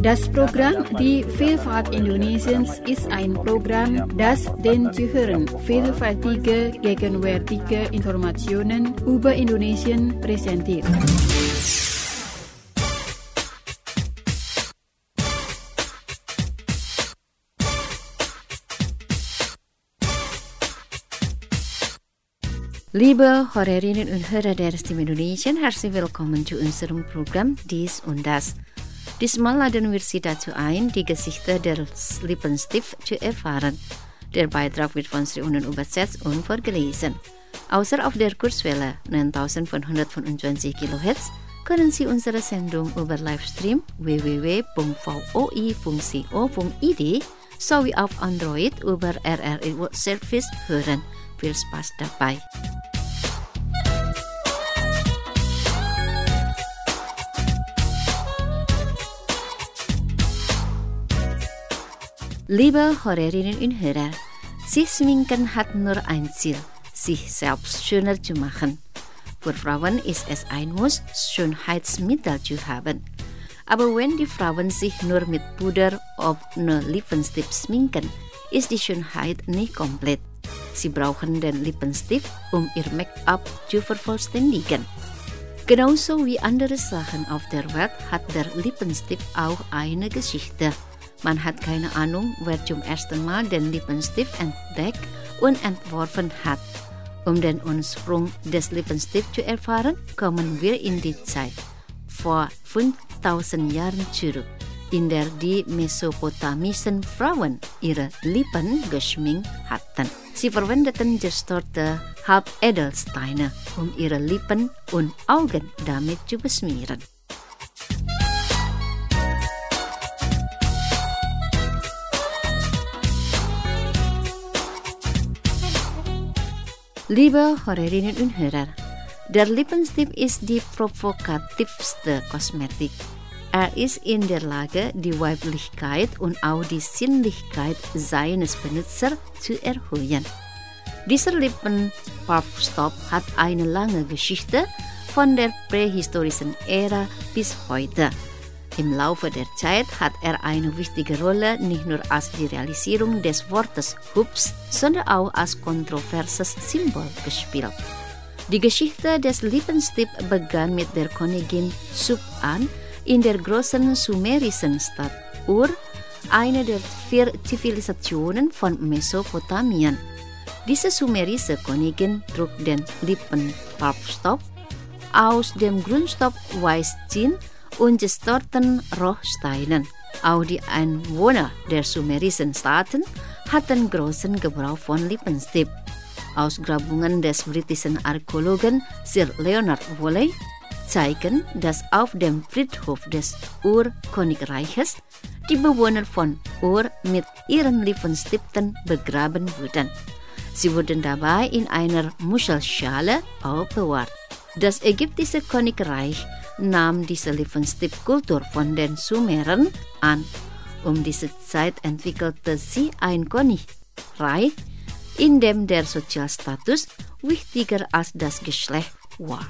Das Programm Die Vielfalt Indonesiens ist ein Programm, das den Zuhörern vielfältige, gegenwärtige Informationen über Indonesien präsentiert. Liebe Hörerinnen und Hörer der Stimme Indonesien, herzlich willkommen zu unserem Programm Dies und Das. Diesmal laden wir Sie dazu ein, die Geschichte des Lippenstift zu erfahren. Der Beitrag wird von Sri Unen übersetzt und vorgelesen. Außer auf der Kurzwelle 9525 kHz können Sie unsere Sendung über Livestream www.voi.co.id sowie auf Android über RRI World Service hören. Viel Spaß dabei. Liebe Hörerinnen und Hörer, sich schminken hat nur ein Ziel, sich selbst schöner zu machen. Für Frauen ist es ein Muss, Schönheitsmittel zu haben. Aber wenn die Frauen sich nur mit Puder oder Lippenstift schminken, ist die Schönheit nicht komplett. Sie brauchen den Lippenstift, um ihr Make-up zu vervollständigen. Genauso wie andere Sachen auf der Welt hat der Lippenstift auch eine Geschichte. Man hat keine Ahnung, wer zum ersten Mal den Lippenstift entdeckt und entworfen hat. Um den Ursprung des Lippenstifts zu erfahren, kommen wir in die Zeit vor 5000 Jahren zurück, in der die mesopotamischen Frauen ihre Lippen geschminkt hatten. Sie verwendeten gestörte Halbedelsteine, um ihre Lippen und Augen damit zu beschmieren. Liebe Hörerinnen und Hörer, der Lippenstift ist die provokativste Kosmetik. Er ist in der Lage, die Weiblichkeit und auch die Sinnlichkeit seines Benutzers zu erhöhen. Dieser Lippenfarbstoff hat eine lange Geschichte von der prähistorischen Ära bis heute. Im Laufe der Zeit hat er eine wichtige Rolle nicht nur als die Realisierung des Wortes hübsch, sondern auch als kontroverses Symbol gespielt. Die Geschichte des Lippenstifts begann mit der Königin Sub-An in der großen sumerischen Stadt Ur, eine der 4 Zivilisationen von Mesopotamien. Diese sumerische Königin trug den Lippenfarbstoff aus dem Grundstoff Weißzinn und gestörten Rohsteinen. Auch die Einwohner der sumerischen Staaten hatten großen Gebrauch von Lippenstift. Ausgrabungen des britischen Archäologen Sir Leonard Woolley zeigen, dass auf dem Friedhof des Ur-Königreiches die Bewohner von Ur mit ihren Lippenstiften begraben wurden. Sie wurden dabei in einer Muschelschale aufbewahrt. Das ägyptische Königreich nahm diese Lippenstiftkultur von den Sumerern an. Um diese Zeit entwickelte sie ein Königreich, in dem der Sozialstatus wichtiger als das Geschlecht war.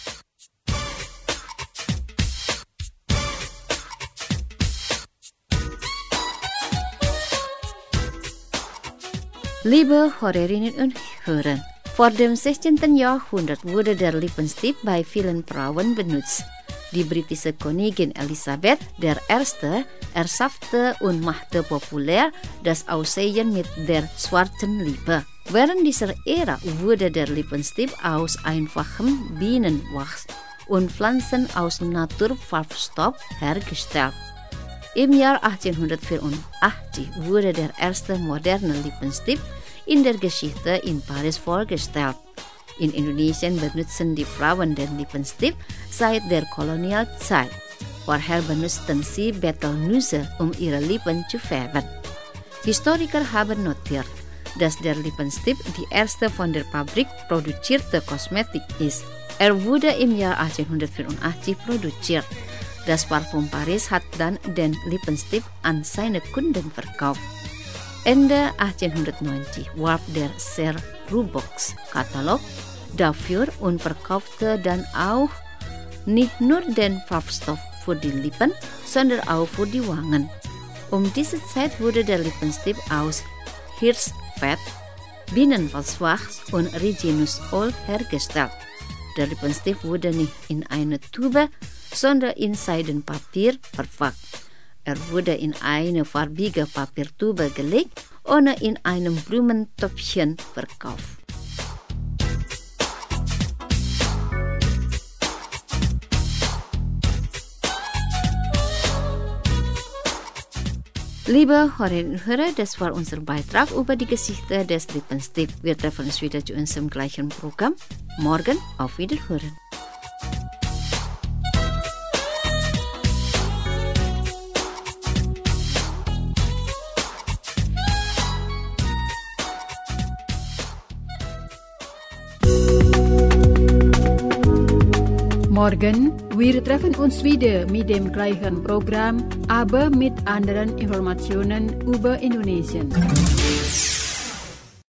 Liebe Hörerinnen und Hörer, vor dem 16. Jahrhundert wurde der Lippenstift bei vielen Frauen benutzt. Die britische Königin Elisabeth I. erschaffte und machte populär das Aussehen mit der schwarzen Lippe. Während dieser Ära wurde der Lippenstift aus einfachem Bienenwachs und Pflanzen aus Naturfarbstoff hergestellt. Im Jahr 1884 wurde der erste moderne Lippenstift in der Geschichte in Paris vorgestellt. In Indonesien benutzen die Frauen den Lippenstift seit der Kolonialzeit. Vorher benutzten sie Betelnüsse, um ihre Lippen zu färben. Historiker haben notiert, dass der Lippenstift die erste von der Fabrik produzierte Kosmetik ist. Er wurde im Jahr 1884 produziert. Das Parfum Paris hat dann den Lippenstift an seine Kunden verkauft. Ende 1890 warb der Ser Rubox Katalog dafür und verkaufte dann auch nicht nur den Farbstoff, für die Lippen, sondern auch für die Wangen. Diese Zeit wurde der Lippenstift aus Hirschfett, Bienenwachs und Rizinusöl hergestellt. Der Lippenstift wurde nicht in eine Tube, sondern in Seidenpapier verpackt. Wurde in eine farbige Papiertube gelegt und in einem Blumentöpfchen verkauft. Liebe Hörerinnen und Hörer, das war unser Beitrag über die Geschichte des Lippenstifts. Wir treffen uns wieder zu unserem gleichen Programm. Morgen auf Wiederhören. Morgen, wir treffen uns wieder mit dem gleichen Programm, aber mit anderen Informationen über Indonesien.